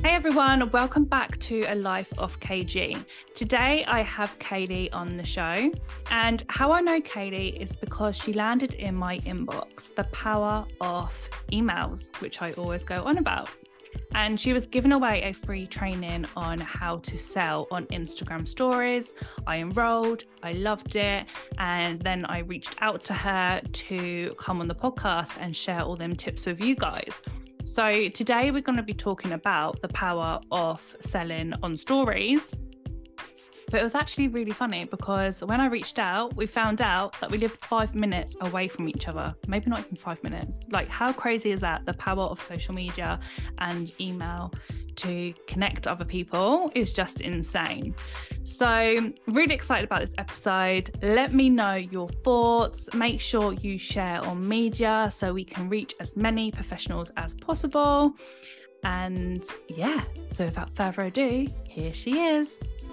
Hey everyone, welcome back to A Life of KG. Today I have Kaylee on the show, and how I know Kaylee is because she landed in my inbox the power of emails, which I always go on about. And she was giving away a free training on how to sell on Instagram stories. I enrolled, I loved it, and then I reached out to her to come on the podcast and share all them tips with you guys. So today we're going to be talking about the power of selling on stories. But it was actually really funny because when I reached out, we found out that we lived 5 minutes away from each other. Maybe not even 5 minutes. Like, how crazy is that? The power of social media and email to connect other people is just insane. So really excited about this episode. Let me know your thoughts. Make sure you share on media so we can reach as many professionals as possible. And yeah, so without further ado, here she is.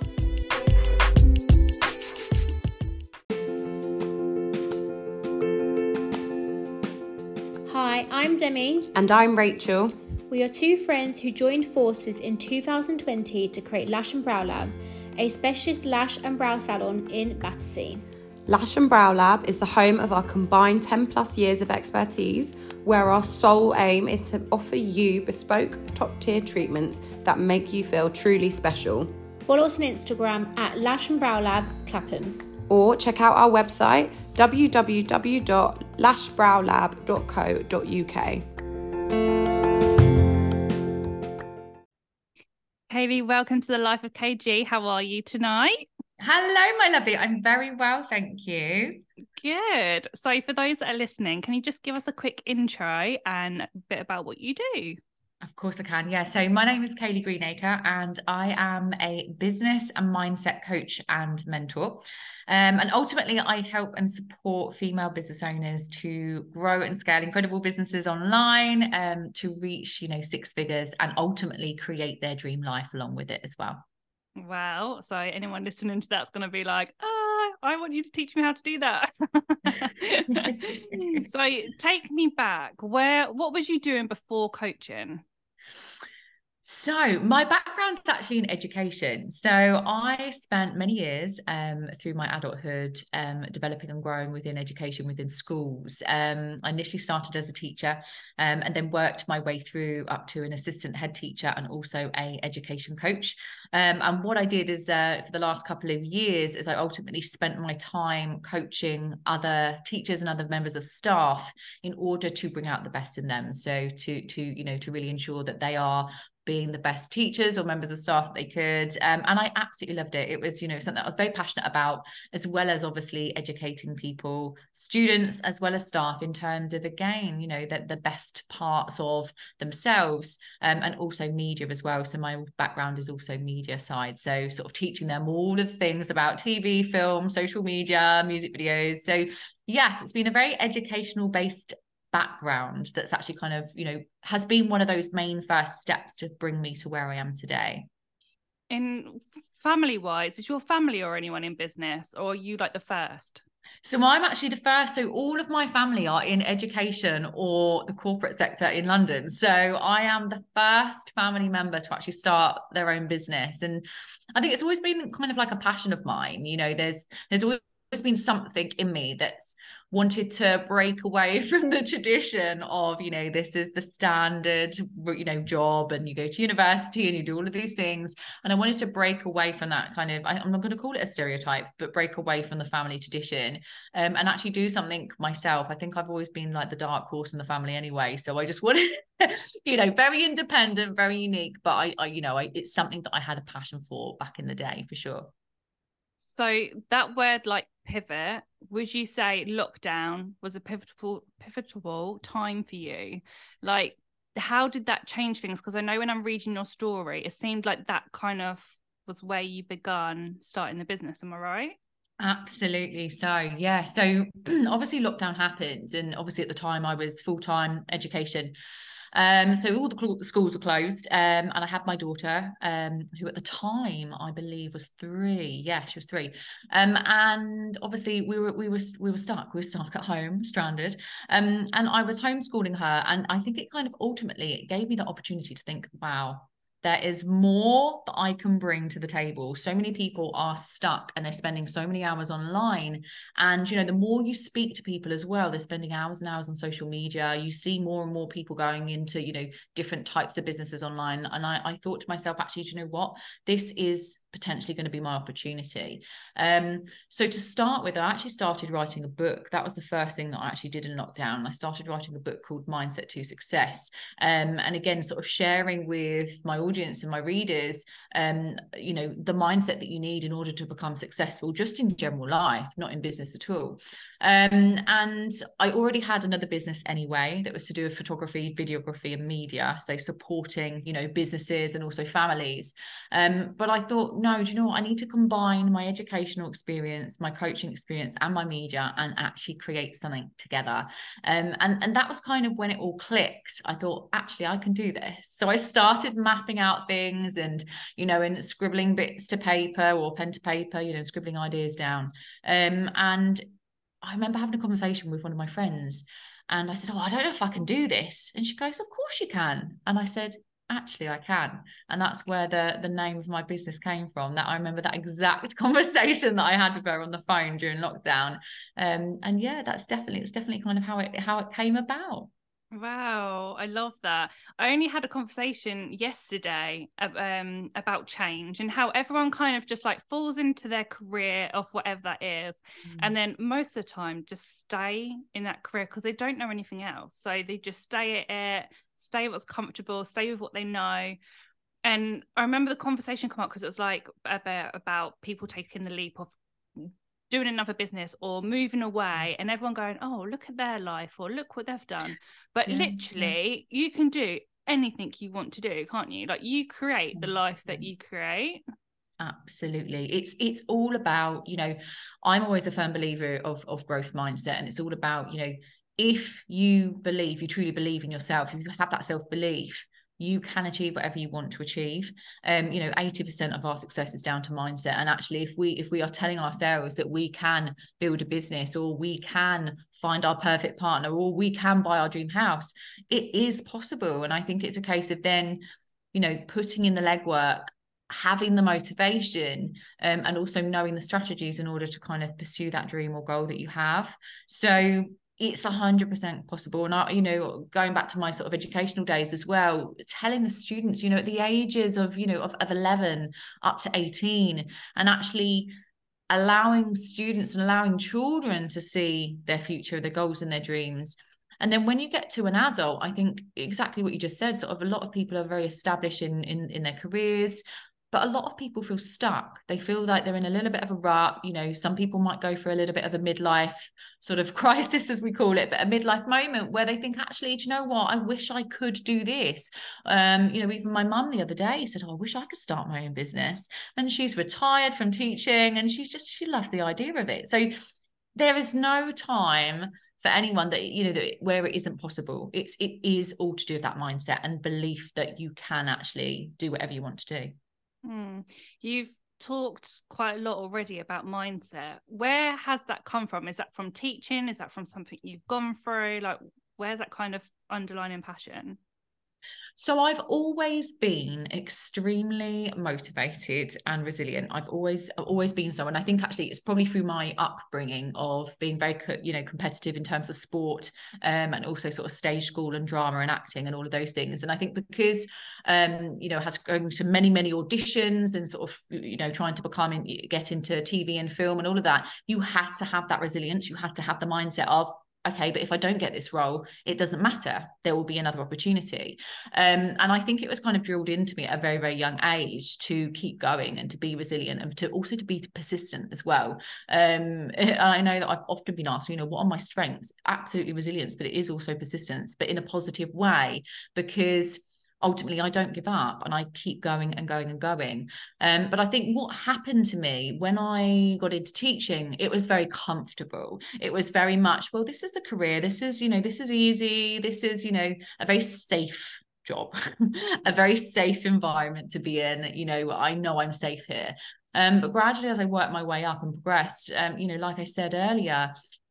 Hi, I'm Demi. And I'm Rachel. We are two friends who joined forces in 2020 to create Lash and Brow Lab, a specialist lash and brow salon in Battersea. Lash and Brow Lab is the home of our combined 10 plus years of expertise, where our sole aim is to offer you bespoke top tier treatments that make you feel truly special. Follow us on Instagram at Lash and Brow Lab Clapham. Or check out our website www.lashbrowlab.co.uk. Kaylee, welcome to the Life of KG. How are you tonight? Hello, my lovely. I'm very well, thank you. Good. So for those that are listening, can you just give us a quick intro and a bit about what you do? Of course I can. Yeah. So my name is Kaylee Greenacre and I am a business and mindset coach and mentor. And ultimately I help and support female business owners to grow and scale incredible businesses online, to reach, 6 figures and ultimately create their dream life along with it as well. Wow. So anyone listening to that's going to be like, I want you to teach me how to do that. So take me back. What was you doing before coaching? So my background's actually in education. So I spent many years through my adulthood developing and growing within education within schools. I initially started as a teacher and then worked my way through up to an assistant head teacher and also a education coach. And what I did is for the last couple of years is I ultimately spent my time coaching other teachers and other members of staff in order to bring out the best in them. So to really ensure that they are being the best teachers or members of staff that they could. And I absolutely loved it. It was, something that I was very passionate about, as well as obviously educating people, students, as well as staff in terms of, again, that the best parts of themselves, and also media as well. So my background is also media side. So sort of teaching them all of the things about TV, film, social media, music videos. So yes, it's been a very educational based background that's actually kind of has been one of those main first steps to bring me to where I am today. In family wise, is your family or anyone in business, or are you like the first? So I'm actually the first. So all of my family are in education or the corporate sector in London. So I am the first family member to actually start their own business. And I think it's always been kind of like a passion of mine. There's always been something in me that's wanted to break away from the tradition of, this is the standard, job, and you go to university and you do all of these things. And I wanted to break away from that kind of, I'm not going to call it a stereotype, but break away from the family tradition, and actually do something myself. I think I've always been like the dark horse in the family anyway. So I just wanted, very independent, very unique, but it's something that I had a passion for back in the day, for sure. So that word, like pivot, would you say lockdown was a pivotal time for you? Like, how did that change things? Because I know when I'm reading your story, it seemed like that kind of was where you begun starting the business. Am I right? Absolutely. So yeah, so obviously lockdown happened, and obviously at the time I was full-time education. So all the schools were closed, and I had my daughter, who at the time I believe was 3. Yeah, she was 3. And obviously we were stuck. We were stuck at home, stranded. And I was homeschooling her, and I think it kind of ultimately it gave me the opportunity to think, wow, there is more that I can bring to the table. So many people are stuck and they're spending so many hours online. And, you know, the more you speak to people as well, they're spending hours and hours on social media. You see more and more people going into, you know, different types of businesses online. And I thought to myself, actually, do you know what? This is potentially going to be my opportunity. So to start with, I actually started writing a book. That was the first thing that I actually did in lockdown. I started writing a book called Mindset to Success. And again, sort of sharing with my audience and my readers, you know, the mindset that you need in order to become successful, just in general life, not in business at all. And I already had another business anyway that was to do with photography, videography, and media. So supporting, you know, businesses and also families. But I thought, no, do you know what? I need to combine my educational experience, my coaching experience, and my media, and actually create something together. And that was kind of when it all clicked. I thought, actually, I can do this. So I started mapping out things and, you know, and scribbling bits to paper or pen to paper, you know, scribbling ideas down. And I remember having a conversation with one of my friends, and I said, oh, I don't know if I can do this. And she goes, of course you can. And I said, actually, I can. And that's where the name of my business came from. That I remember that exact conversation that I had with her on the phone during lockdown. And yeah, that's definitely kind of how it came about. Wow, I love that. I only had a conversation yesterday about change and how everyone kind of just like falls into their career of whatever that is. And then most of the time just stay in that career because they don't know anything else. So they just stay at it, stay what's comfortable, stay with what they know. And I remember the conversation come up because it was like about people taking the leap of doing another business or moving away, and everyone going, oh, look at their life or look what they've done. But literally you can do anything you want to do, can't you? Like you create the life that you create. Absolutely. It's all about, you know, I'm always a firm believer of growth mindset, and it's all about, you know, if you truly believe in yourself, if you have that self-belief, you can achieve whatever you want to achieve. You know, 80% of our success is down to mindset. And actually, if we are telling ourselves that we can build a business, or we can find our perfect partner, or we can buy our dream house, it is possible. And I think it's a case of then, you know, putting in the legwork, having the motivation, and also knowing the strategies in order to kind of pursue that dream or goal that you have. So it's 100% possible. And I, you know, going back to my sort of educational days as well, telling the students, you know, at the ages of, you know, of 11 up to 18, and actually allowing students and allowing children to see their future, their goals and their dreams. And then when you get to an adult, I think exactly what you just said, sort of a lot of people are very established in their careers, but a lot of people feel stuck. They feel like they're in a little bit of a rut. You know, some people might go for a little bit of a midlife sort of crisis, as we call it, but a midlife moment where they think, actually, do you know what? I wish I could do this. You know, even my mum the other day said, oh, I wish I could start my own business. And she's retired from teaching, and she loves the idea of it. So there is no time for anyone that, you know, that where it isn't possible. It is all to do with that mindset and belief that you can actually do whatever you want to do. You've talked quite a lot already about mindset. Where has that come from? Is that from teaching? Is that from something you've gone through? Like, where's that kind of underlying passion? So I've always been extremely motivated and resilient. I've always been so. And I think actually it's probably through my upbringing of being very, you know, competitive in terms of sport, and also sort of stage school and drama and acting and all of those things. And I think because, you know, I had to go to many auditions and sort of, you know, trying to get into TV and film and all of that, you had to have that resilience. You had to have the mindset of, okay, but if I don't get this role, it doesn't matter. There will be another opportunity. And I think it was kind of drilled into me at a very, very young age to keep going and to be resilient, and to also to be persistent as well. And I know that I've often been asked, you know, what are my strengths? Absolutely resilience, but it is also persistence, but in a positive way, because ultimately I don't give up and I keep going and going and going. But I think what happened to me when I got into teaching, it was very comfortable. It was very much, well, this is the career. This is, you know, this is easy. This is, you know, a very safe job, a very safe environment to be in. You know I'm safe here. But gradually, as I worked my way up and progressed, you know, like I said earlier,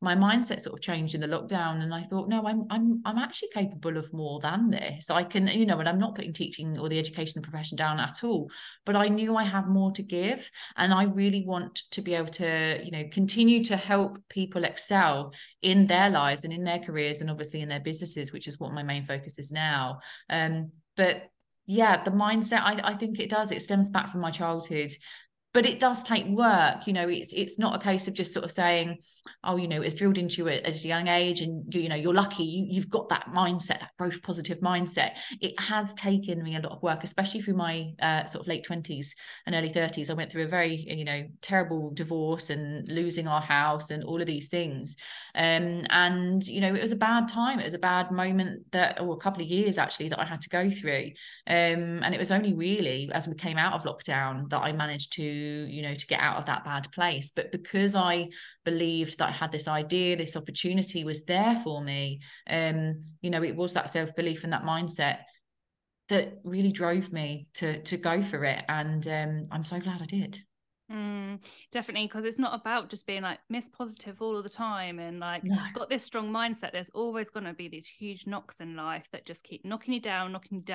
my mindset sort of changed in the lockdown, and I thought, no, I'm actually capable of more than this. I can, you know, and I'm not putting teaching or the education profession down at all, but I knew I had more to give, and I really want to be able to, you know, continue to help people excel in their lives and in their careers, and obviously in their businesses, which is what my main focus is now. But yeah, the mindset, I think it stems back from my childhood. But it does take work, you know. It's not a case of just sort of saying, oh, you know, it's drilled into you at a young age, and you know, you're lucky you've got that mindset, that growth positive mindset. It has taken me a lot of work, especially through my sort of late 20s and early 30s. I went through a very, you know, terrible divorce and losing our house and all of these things. And you know, it was a bad time. It was a bad moment or a couple of years actually, that I had to go through. And it was only really as we came out of lockdown that I managed to, you know, to get out of that bad place. But because I believed that I had this idea, this opportunity was there for me, you know, it was that self-belief and that mindset that really drove me to go for it. And I'm so glad I did. Definitely, because it's not about just being like Miss Positive all of the time and like got this strong mindset. There's always going to be these huge knocks in life that just keep knocking you down,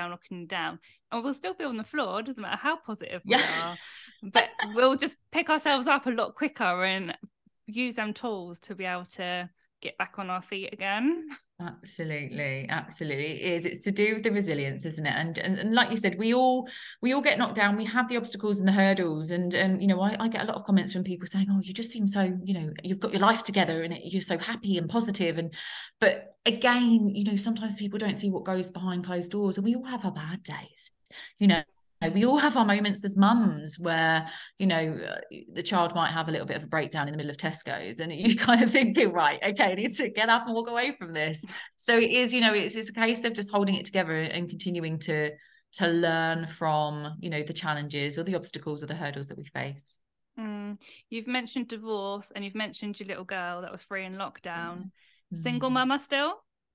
and we'll still be on the floor. It doesn't matter how positive we are, but we'll just pick ourselves up a lot quicker and use them tools to be able to get back on our feet again. Absolutely it is. It's to do with the resilience, isn't it? And like you said, we all get knocked down. We have the obstacles and the hurdles, and you know, I get a lot of comments from people saying, oh, you just seem so, you know, you've got your life together and you're so happy and positive. And but again, you know, sometimes people don't see what goes behind closed doors, and we all have our bad days, you know. We all have our moments as mums where, you know, the child might have a little bit of a breakdown in the middle of Tesco's, and you kind of thinking, right, okay, I need to get up and walk away from this. So it is, you know, it's a case of just holding it together and continuing to learn from, you know, the challenges or the obstacles or the hurdles that we face. You've mentioned divorce, and you've mentioned your little girl that was free in lockdown. Single mama still?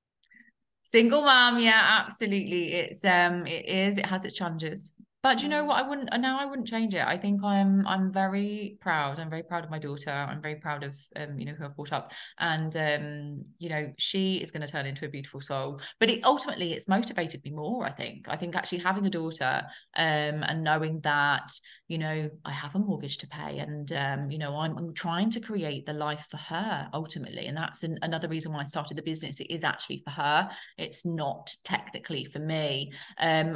Single mom, yeah, absolutely. It has its challenges. But you know what? I wouldn't change it. I think I'm very proud. I'm very proud of my daughter. I'm very proud of you know, who I've brought up. And you know, she is going to turn into a beautiful soul. But ultimately it's motivated me more, I think. I think actually having a daughter and knowing that, you know, I have a mortgage to pay, and you know, I'm trying to create the life for her ultimately. And that's another reason why I started the business. It is actually for her. It's not technically for me. And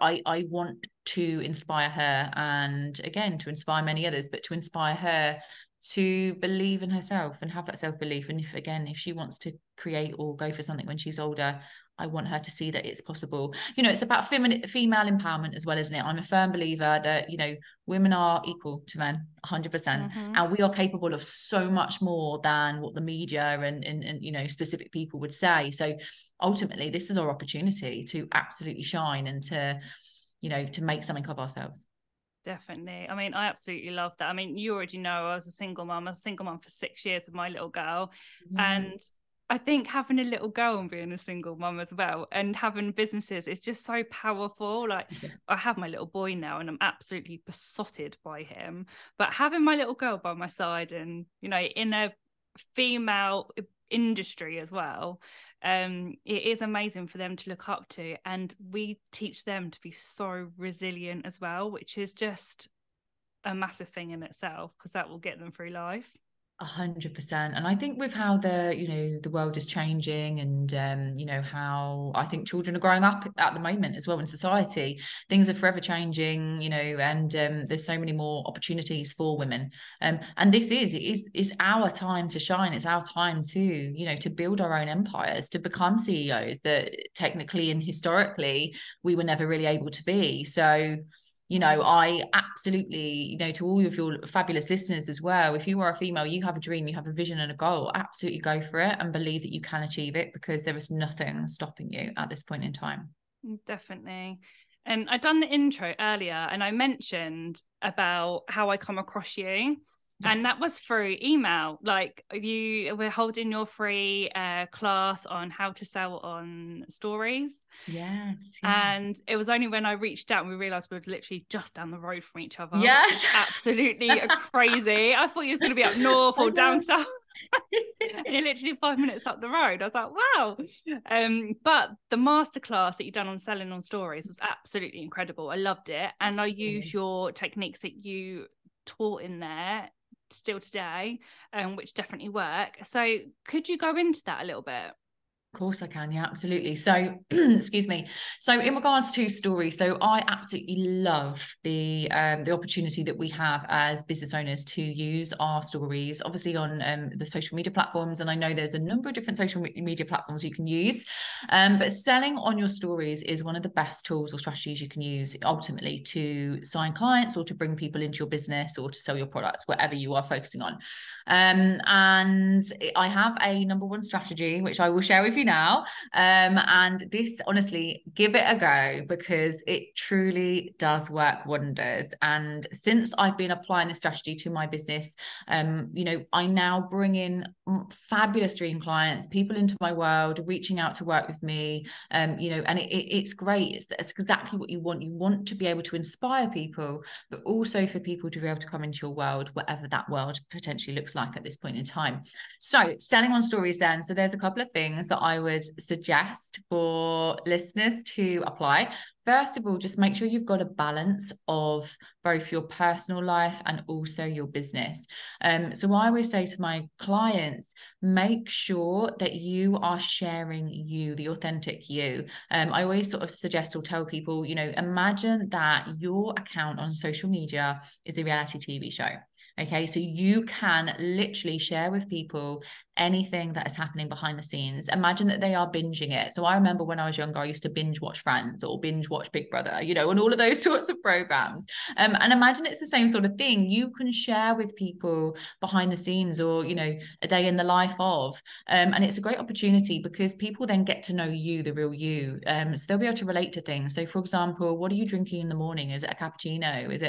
I want to inspire her, and again, to inspire many others, but to inspire her to believe in herself and have that self-belief. And if she wants to create or go for something when she's older, I want her to see that it's possible. You know, it's about female empowerment as well, isn't it? I'm a firm believer that, you know, women are equal to men 100%, and we are capable of so much more than what the media and you know, specific people would say. So ultimately this is our opportunity to absolutely shine and to, you know, to make something of ourselves. Definitely. I mean, I absolutely love that. I mean, you already know I was a single mum. I was a single mum for 6 years with my little girl. And I think having a little girl and being a single mum as well, and having businesses, is just so powerful. Like, I have my little boy now and I'm absolutely besotted by him. But having my little girl by my side, and, you know, in a female industry as well, it is amazing for them to look up to, and we teach them to be so resilient as well, which is just a massive thing in itself, because that will get them through life. 100%. And I think with how the world is changing, and you know, how I think children are growing up at the moment as well in society, things are forever changing, you know, and there's so many more opportunities for women, and this is our time to shine. It's our time to, you know, to build our own empires, to become CEOs that technically and historically we were never really able to be. So, you know, I absolutely, you know, to all of your fabulous listeners as well, if you are a female, you have a dream, you have a vision and a goal, absolutely go for it and believe that you can achieve it, because there is nothing stopping you at this point in time. Definitely. And I done the intro earlier and I mentioned about how I come across you. Yes. And that was through email. Like, you were holding your free class on how to sell on stories. Yes. Yeah. And it was only when I reached out and we realized we were literally just down the road from each other. Yes. Absolutely crazy. I thought you was going to be up north or down south. And you're literally 5 minutes up the road. I was like, wow. But the masterclass that you've done on selling on stories was absolutely incredible. I loved it. And I use your techniques that you taught in there still today, which definitely work. So could you go into that a little bit? Of course I can, yeah, absolutely. So, excuse me. So, in regards to stories, so I absolutely love the opportunity that we have as business owners to use our stories, obviously on the social media platforms, and I know there's a number of different social media platforms you can use, but selling on your stories is one of the best tools or strategies you can use ultimately to sign clients or to bring people into your business or to sell your products, whatever you are focusing on. And I have a number one strategy which I will share with you now, and this, honestly, give it a go because it truly does work wonders. And since I've been applying this strategy to my business, I now bring in fabulous dream clients, people into my world, reaching out to work with me, and it's great. It's exactly what you want. You want to be able to inspire people, but also for people to be able to come into your world, whatever that world potentially looks like at this point in time. So, selling on stories then. So there's a couple of things that I would suggest for listeners to apply. First of all, just make sure you've got a balance of both your personal life and also your business. So I always say to my clients, make sure that you are sharing you, the authentic you. I always sort of suggest or tell people, imagine that your account on social media is a reality TV show. Okay, so you can literally share with people anything that is happening behind the scenes. Imagine that they are binging it. So I remember when I was younger, I used to binge watch Friends or binge watch Big Brother, and all of those sorts of programs. And imagine it's the same sort of thing. You can share with people behind the scenes or, a day in the life of. And it's a great opportunity because people then get to know you, the real you. So they'll be able to relate to things. So for example, what are you drinking in the morning? Is it a cappuccino? Is it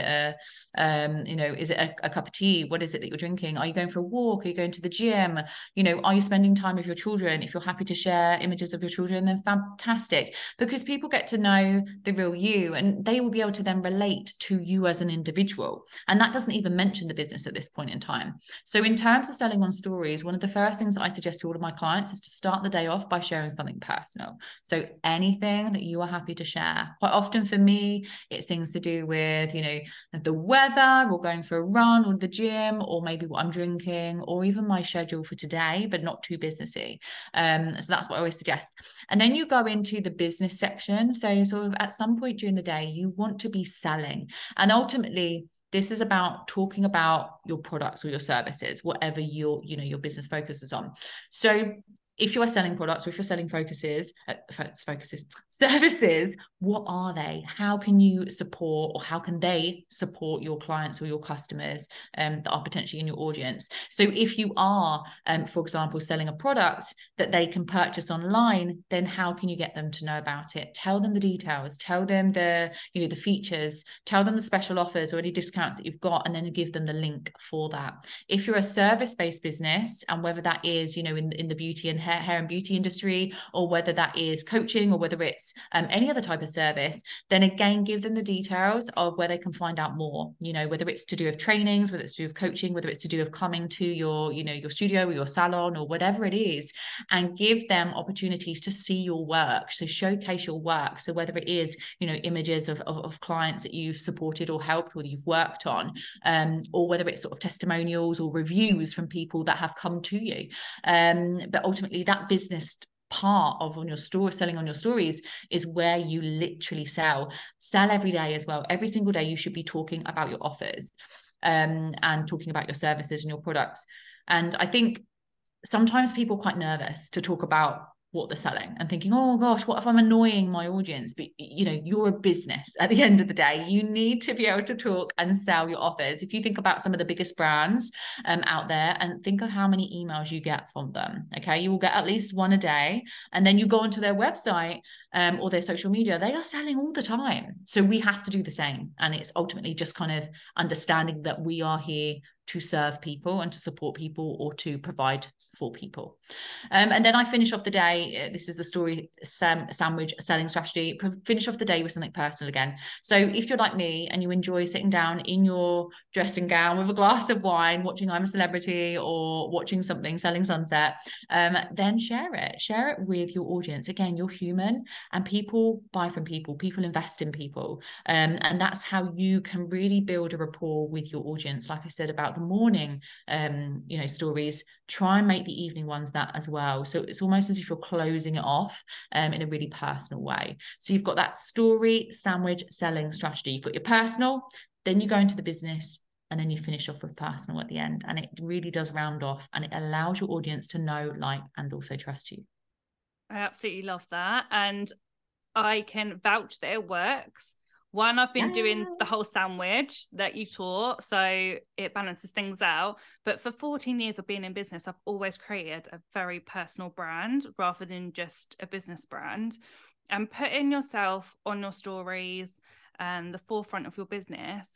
a cup of tea? What is it that you're drinking? Are you going for a walk? Are you going to the gym? Are you spending time with your children? If you're happy to share images of your children, then fantastic, because people get to know the real you and they will be able to then relate to you as an individual. And that doesn't even mention the business at this point in time. So in terms of selling on stories, one of the first things that I suggest to all of my clients is to start the day off by sharing something personal. So anything that you are happy to share. Quite often for me, it's things to do with, the weather or going for a run or the gym or maybe what I'm drinking or even my schedule for today, but not too businessy. So that's what I always suggest. And then you go into the business section. So sort of at some point during the day, you want to be selling. And ultimately, this is about talking about your products or your services, whatever your business focuses on. So if you are selling products or if you're selling services, what are they? How can you support or how can they support your clients or your customers that are potentially in your audience? So if you are, for example, selling a product that they can purchase online, then how can you get them to know about it? Tell them the details, tell them the features, tell them the special offers or any discounts that you've got, and then give them the link for that. If you're a service-based business, and whether that is, in the beauty and hair and beauty industry, or whether that is coaching, or whether it's any other type of service, then again, give them the details of where they can find out more, whether it's to do with trainings, whether it's to do with coaching, whether it's to do with coming to your, your studio or your salon or whatever it is, and give them opportunities to see your work. So showcase your work. So whether it is, images of clients that you've supported or helped or you've worked on, or whether it's sort of testimonials or reviews from people that have come to you. But ultimately that business part of on your store, selling on your stories, is where you literally sell every day as well. Every single day you should be talking about your offers and talking about your services and your products. And I think sometimes people are quite nervous to talk about what they're selling and thinking, oh gosh, what if I'm annoying my audience? But you're a business at the end of the day. You need to be able to talk and sell your offers. If you think about some of the biggest brands out there and think of how many emails you get from them, okay, you will get at least one a day, and then you go onto their website or their social media, they are selling all the time. So we have to do the same. And it's ultimately just kind of understanding that we are here to serve people and to support people or to provide for people. And then I finish off the day. This is the story sandwich selling strategy. Finish off the day with something personal again. So if you're like me and you enjoy sitting down in your dressing gown with a glass of wine, watching I'm a Celebrity or watching something, Selling Sunset, then share it with your audience. Again, you're human and people buy from people invest in people. And that's how you can really build a rapport with your audience. Like I said about the morning, stories, try and make the evening ones that as well. So it's almost as if you're closing it off in a really personal way. So you've got that story sandwich selling strategy. You've got your personal, then you go into the business, and then you finish off with personal at the end. And it really does round off, and it allows your audience to know, like, and also trust you. I absolutely love that. And I can vouch that it works. One, I've been doing the whole sandwich that you taught, so it balances things out. But for 14 years of being in business, I've always created a very personal brand rather than just a business brand. And putting yourself on your stories and the forefront of your business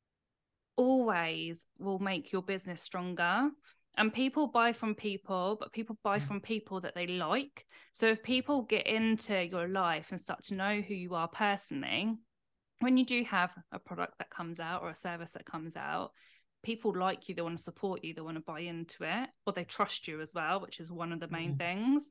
always will make your business stronger. And people buy from people, but people buy from people that they like. So if people get into your life and start to know who you are personally, when you do have a product that comes out or a service that comes out, people like you, they want to support you, they want to buy into it, or they trust you as well, which is one of the main things.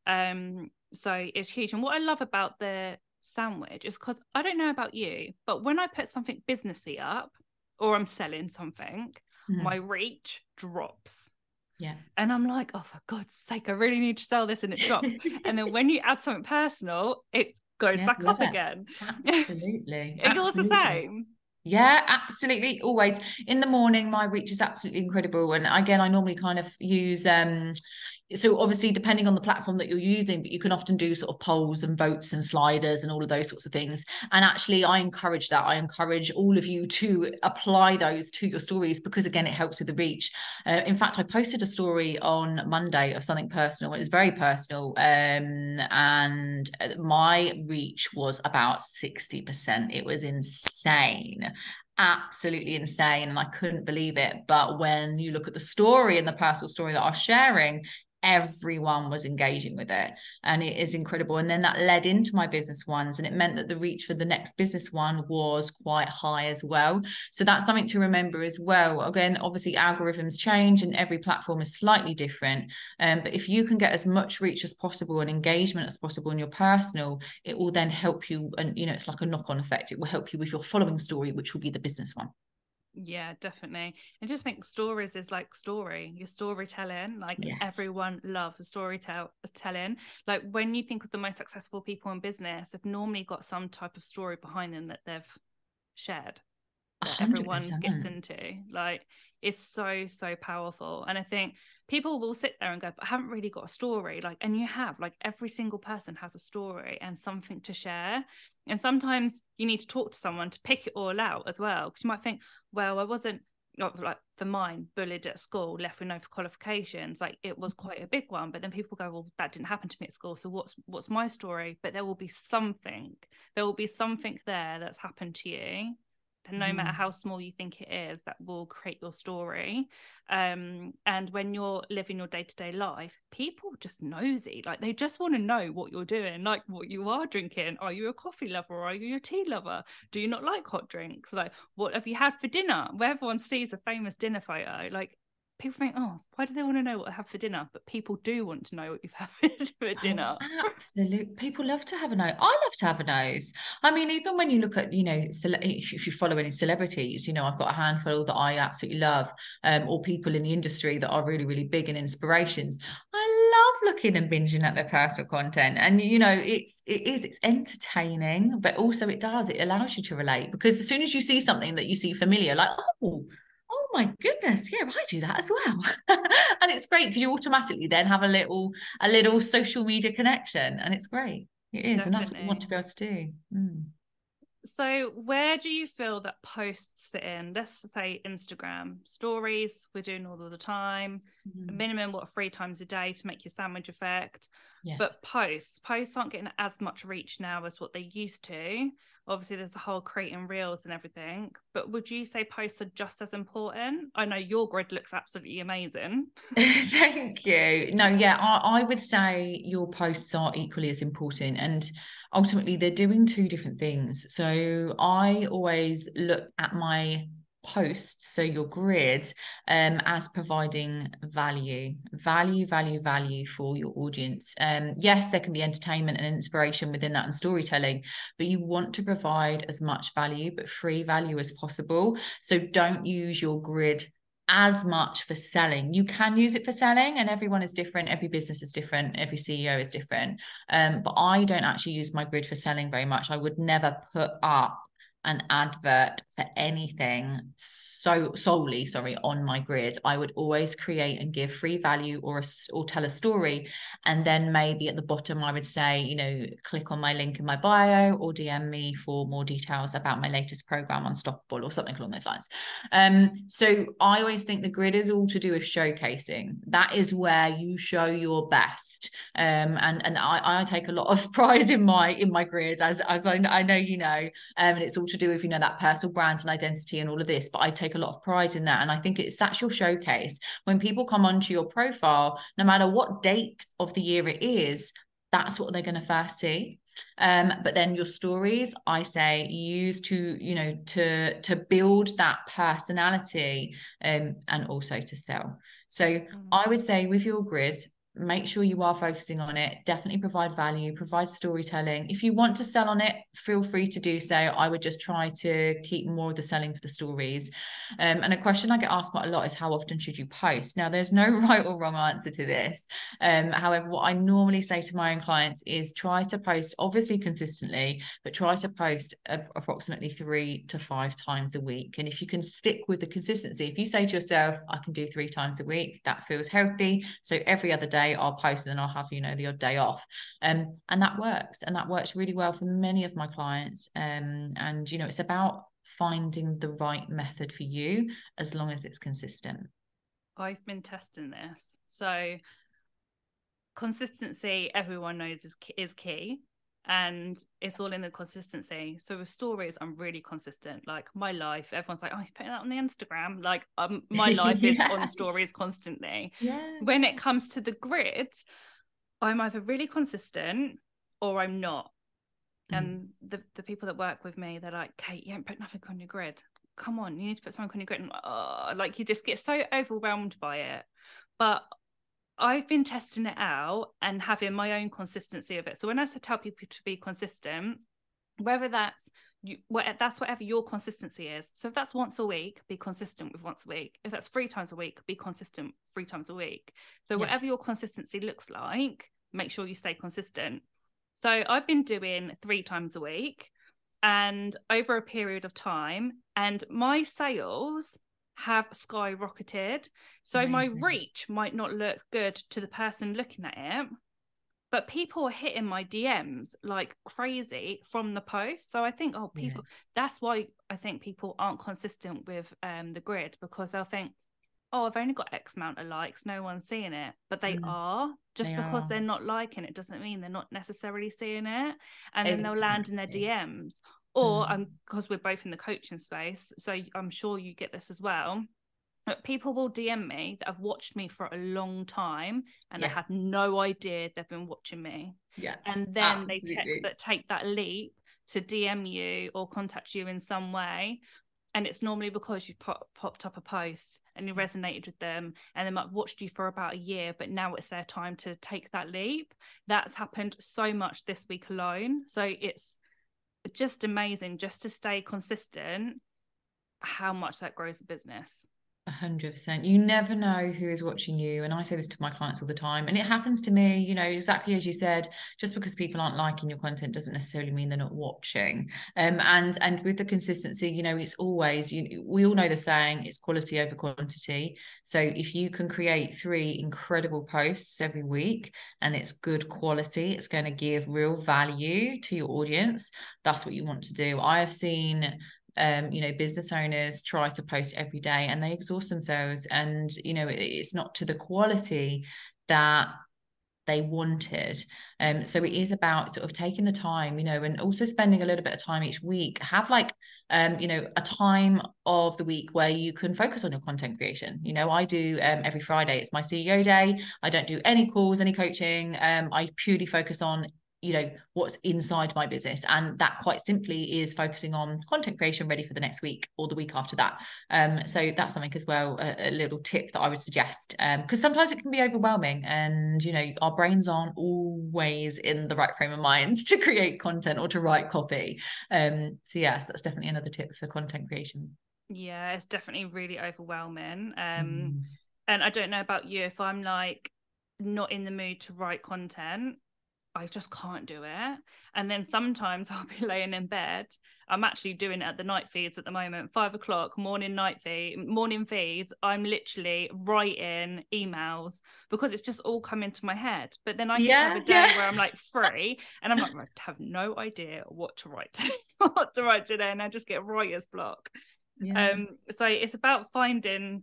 So it's huge. And what I love about the sandwich is because I don't know about you, but when I put something businessy up or I'm selling something, my reach drops. Yeah. And I'm like, oh, for God's sake, I really need to sell this, and it drops. And then when you add something personal, it goes back up again. Absolutely. Are yours the same? Yeah, absolutely. Always in the morning, my reach is absolutely incredible. And again, I normally kind of use so obviously depending on the platform that you're using, but you can often do sort of polls and votes and sliders and all of those sorts of things. And actually I encourage that. I encourage all of you to apply those to your stories, because again, it helps with the reach. In fact, I posted a story on Monday of something personal. It was very personal. And my reach was about 60%. It was insane. Absolutely insane, and I couldn't believe it. But when you look at the story and the personal story that I was sharing, everyone was engaging with it, and it is incredible. And then that led into my business ones, and it meant that the reach for the next business one was quite high as well. So that's something to remember as well. Again, obviously algorithms change and every platform is slightly different, but if you can get as much reach as possible and engagement as possible in your personal, it will then help you. And it's like a knock-on effect. It will help you with your following story, which will be the business one. Yeah, definitely. I just think stories is like your storytelling. Like everyone loves a storytelling. Like when you think of the most successful people in business, they've normally got some type of story behind them that they've shared, that 100%. everyone gets into. Like it's so powerful. And I think people will sit there and go, but I haven't really got a story. Like, and you have, like, every single person has a story and something to share. And sometimes you need to talk to someone to pick it all out as well, because you might think, well, I wasn't, like for mine, bullied at school, left with no qualifications. Like it was quite a big one, but then people go, well, that didn't happen to me at school, so what's my story? But there will be something there that's happened to you, and no matter how small you think it is, that will create your story. And when you're living your day-to-day life, people just nosy, like they just want to know what you're doing, like what you are drinking. Are you a coffee lover, or are you a tea lover? Do you not like hot drinks? Like, what have you had for dinner? Where everyone sees a famous dinner photo, like people think, oh, why do they want to know what I have for dinner? But people do want to know what you've had for dinner. Absolutely. People love to have a nose. I love to have a nose. I mean, even when you look at, if you follow any celebrities, I've got a handful that I absolutely love, or people in the industry that are really, really big and inspirations. I love looking and binging at their personal content. And, it's entertaining, but also it allows you to relate, because as soon as you see something that you see familiar, like, oh my goodness, yeah, I do that as well. And it's great because you automatically then have a little social media connection, and it's great. It is. Definitely. And that's what you want to be able to do. So where do you feel that posts sit in? Let's say Instagram stories, we're doing all of the time, a minimum 3 times a day to make your sandwich effect. But posts aren't getting as much reach now as what they used to. Obviously, there's the whole creating reels and everything. But would you say posts are just as important? I know your grid looks absolutely amazing. Thank you. No, yeah, I would say your posts are equally as important. And ultimately, they're doing two different things. So I always look at my posts, so your grid, as providing value for your audience. Yes, there can be entertainment and inspiration within that and storytelling, but you want to provide as much value, but free value as possible. So don't use your grid as much for selling. You can use it for selling, and everyone is different, every business is different, every CEO is different, but I don't actually use my grid for selling very much. I would never put up an advert for anything solely on my grid. I would always create and give free value or tell a story, and then maybe at the bottom I would say, you know, click on my link in my bio or DM me for more details about my latest program, Unstoppable, or something along those lines. So I always think the grid is all to do with showcasing. That is where you show your best. And I take a lot of pride in my grid, as I know, you know, and it's all to do with, you know, that personal brand and identity and all of this, but I take a lot of pride in that. And I think that's your showcase. When people come onto your profile, no matter what date of the year it is, that's what they're going to first see. But then your stories, I say, use to, you know, to build that personality, and also to sell. So I would say with your grid, make sure you are focusing on it. Definitely provide value, provide storytelling. If you want to sell on it, feel free to do so. I would just try to keep more of the selling for the stories. And a question I get asked quite a lot is, how often should you post? Now, there's no right or wrong answer to this. However, what I normally say to my own clients is try to post, obviously consistently, but try to post approximately 3 to 5 times a week. And if you can stick with the consistency, if you say to yourself, I can do 3 times a week, that feels healthy. So every other day I'll post, and then I'll have, you know, the odd day off. And that works really well for many of my clients. And, you know, it's about finding the right method for you, as long as it's consistent. I've been testing this. So consistency, everyone knows is key, and it's all in the consistency. So with stories, I'm really consistent. Like my life, everyone's like, oh, he's putting that on the Instagram. Like my life is on stories constantly. When it comes to the grid, I'm either really consistent or I'm not. And the people that work with me, they're like, Kate, you haven't put nothing on your grid. Come on, you need to put something on your grid. And like you just get so overwhelmed by it. But I've been testing it out and having my own consistency of it. So when I tell people to be consistent, whether that's whatever your consistency is. So if that's once a week, be consistent with once a week. If that's 3 times a week, be consistent 3 times a week. So whatever your consistency looks like, make sure you stay consistent. So I've been doing 3 times a week, and over a period of time, and my sales have skyrocketed. So my reach might not look good to the person looking at it, but people are hitting my DMs like crazy from the post. So I think, that's why I think people aren't consistent with the grid, because they'll think, oh, I've only got X amount of likes, no one's seeing it. But they are. Just because they're not liking it doesn't mean they're not necessarily seeing it. And then they'll land in their DMs. Or because we're both in the coaching space, so I'm sure you get this as well. But people will DM me that have watched me for a long time, and I had no idea they've been watching me. And then they take that leap to DM you or contact you in some way. And it's normally because you popped up a post and you resonated with them, and they might have watched you for about a year, but now it's their time to take that leap. That's happened so much this week alone. So it's just amazing just to stay consistent, how much that grows the business. 100%. You never know who is watching you. And I say this to my clients all the time. And it happens to me, you know, exactly as you said, just because people aren't liking your content doesn't necessarily mean they're not watching. And with the consistency, you know, it's always, we all know the saying, it's quality over quantity. So if you can create 3 incredible posts every week and it's good quality, it's going to give real value to your audience. That's what you want to do. I have seen business owners try to post every day and they exhaust themselves, and you know, it's not to the quality that they wanted. So it is about sort of taking the time, and also spending a little bit of time each week. Have like, a time of the week where you can focus on your content creation. I do every Friday, it's my CEO day. I don't do any calls, any coaching. I purely focus on what's inside my business, and that quite simply is focusing on content creation ready for the next week or the week after that. So that's something as well, a little tip that I would suggest, because sometimes it can be overwhelming, and our brains aren't always in the right frame of mind to create content or to write copy. So yeah, that's definitely another tip for content creation. Yeah, it's definitely really overwhelming. And I don't know about you, if I'm like not in the mood to write content, I just can't do it. And then sometimes I'll be laying in bed. I'm actually doing it at the night feeds at the moment, 5 o'clock, morning feeds. I'm literally writing emails because it's just all come into my head. But then I get to have a day where I'm like free, and I'm like, I have no idea what to write today, and I just get writer's block. So it's about finding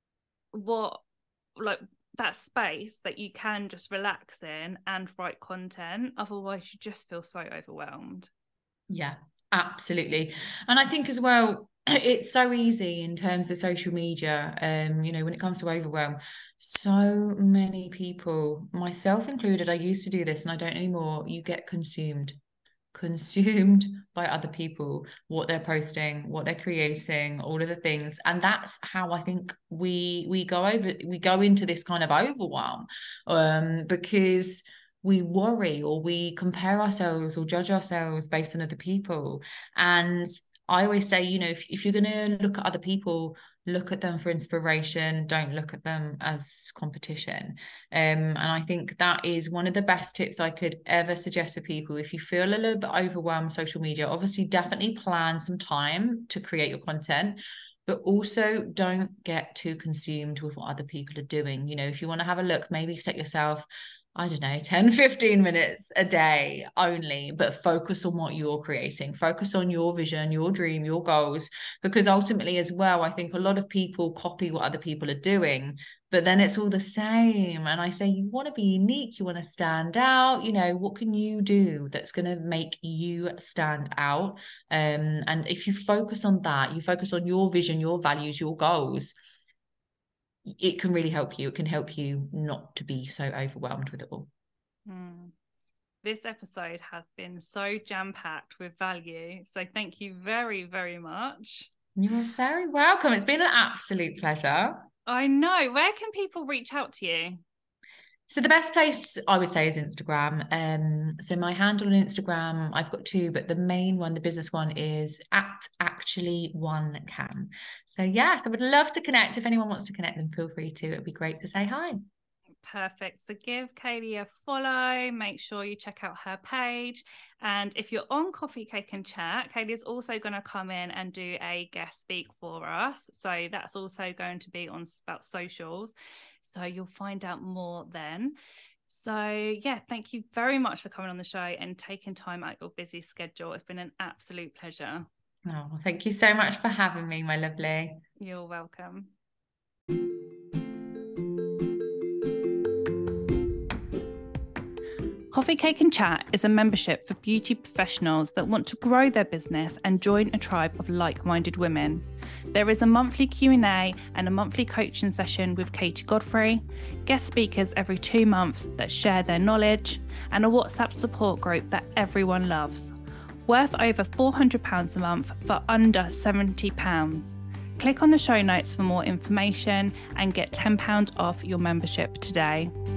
that space that you can just relax in and write content. Otherwise you just feel so overwhelmed. Yeah, absolutely. And I think as well, it's so easy in terms of social media, when it comes to overwhelm. So many people, myself included, I used to do this and I don't anymore. You get consumed by other people, what they're posting, what they're creating, all of the things. And that's how I think we go into this kind of overwhelm, because we worry or we compare ourselves or judge ourselves based on other people. And I always say, if you're going to look at other people, look at them for inspiration, don't look at them as competition. And I think that is one of the best tips I could ever suggest for people. If you feel a little bit overwhelmed with social media, obviously definitely plan some time to create your content, but also don't get too consumed with what other people are doing. If you want to have a look, maybe set yourself, I don't know, 10, 15 minutes a day only, but focus on what you're creating, focus on your vision, your dream, your goals, because ultimately as well, I think a lot of people copy what other people are doing, but then it's all the same. And I say, you want to be unique, you want to stand out, what can you do that's going to make you stand out? And if you focus on that, you focus on your vision, your values, your goals, it can really help you. It can help you not to be so overwhelmed with it all. This episode has been so jam-packed with value. So thank you very, very much. You're very welcome. It's been an absolute pleasure. I know. Where can people reach out to you? So the best place I would say is Instagram. So my handle on Instagram, I've got 2, but the main one, the business one, is @actually1can. So yes, I would love to connect. If anyone wants to connect, then feel free to. It'd be great to say hi. Perfect. So give Kaylee a follow. Make sure you check out her page. And if you're on Coffee Cake and Chat, Kaylee is also going to come in and do a guest speak for us. So that's also going to be on Spout Socials. So you'll find out more then. So yeah, thank you very much for coming on the show and taking time out of your busy schedule. It's been an absolute pleasure. Oh, thank you so much for having me, my lovely. You're welcome. Coffee Cake and Chat is a membership for beauty professionals that want to grow their business and join a tribe of like-minded women. There is a monthly Q&A and a monthly coaching session with Katie Godfrey, guest speakers every 2 months that share their knowledge, and a WhatsApp support group that everyone loves. Worth over £400 a month for under £70. Click on the show notes for more information and get £10 off your membership today.